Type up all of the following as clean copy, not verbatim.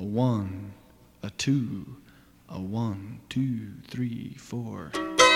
A one, a two, a 1, 2, 3, 4.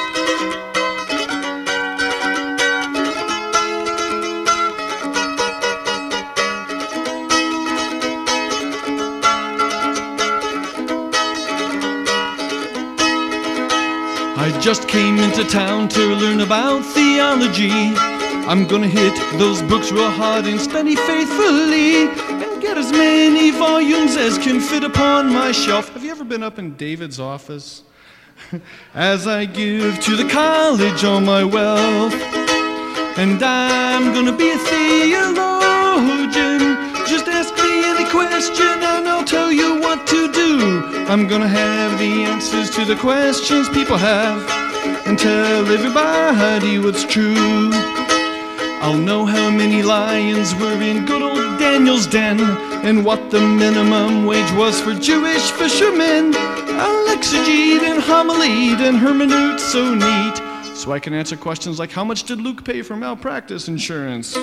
I just came into town to learn about theology. I'm gonna hit those books real hard and study faithfully and get as many volumes as can fit upon my shelf. Have you ever been up in David's office? As I give to the college all my wealth, and I'm gonna be a theologian. Just ask me any question and I'll tell you what to do. I'm gonna have the answers to the questions people have and tell everybody what's true. I'll know how many lions were in good old Daniel's den and what the minimum wage was for Jewish fishermen. I'll exegete and homilete and hermeneut so neat, so I can answer questions like, how much did Luke pay for malpractice insurance?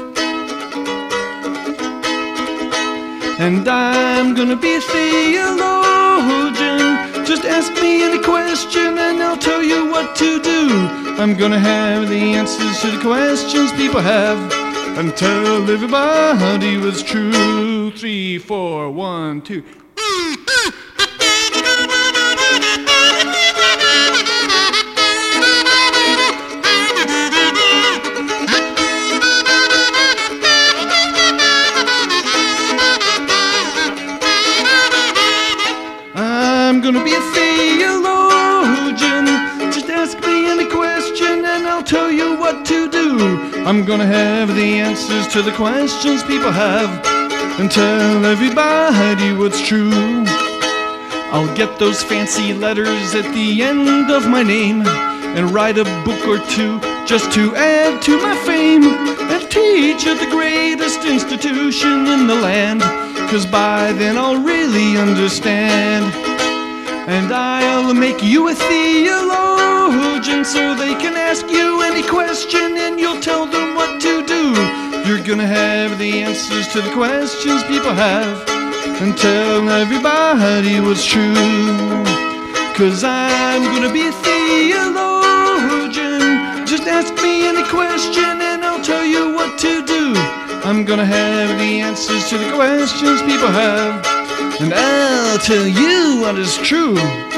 And I'm gonna be a theologian. Just ask me any question and I'll tell you what to do. I'm gonna have the answers to the questions people have and tell everybody what's true. 3, 4, 1, 2. I'm gonna be a theologian. Just ask me any question and I'll tell you what to do. I'm gonna have the answers to the questions people have and tell everybody what's true. I'll get those fancy letters at the end of my name and write a book or two just to add to my fame and teach at the greatest institution in the land, 'cause by then I'll really understand. And I'll make you a theologian so they can ask you any question and you'll tell them what to do. You're gonna have the answers to the questions people have and tell everybody what's true. 'Cause I'm gonna be a theologian. Just ask me any question and I'll tell you what to do. I'm gonna have the answers to the questions people have and I'll tell you what is true.